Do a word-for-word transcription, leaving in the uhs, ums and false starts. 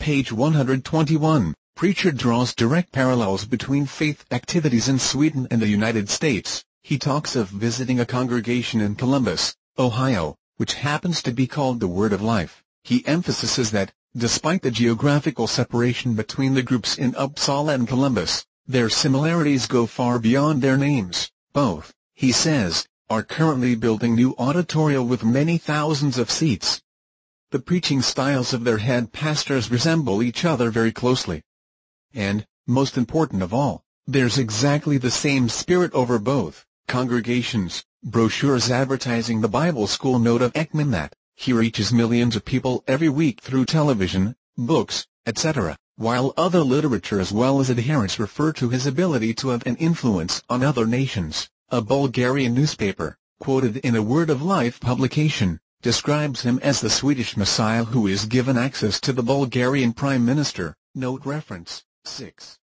Page one hundred twenty-one, Preacher draws direct parallels between faith activities in Sweden and the United States. He talks of visiting a congregation in Columbus, Ohio, which happens to be called the Word of Life. He emphasizes that, despite the geographical separation between the groups in Uppsala and Columbus, their similarities go far beyond their names. Both, he says, are currently building new auditorium with many thousands of seats. The preaching styles of their head pastors resemble each other very closely. And, most important of all, there's exactly the same spirit over both congregations. Brochures advertising the Bible School note of Ekman that he reaches millions of people every week through television, books, et cetera, while other literature as well as adherents refer to his ability to have an influence on other nations. A Bulgarian newspaper, quoted in a Word of Life publication, describes him as the Swedish Messiah who is given access to the Bulgarian Prime Minister. Note reference, six.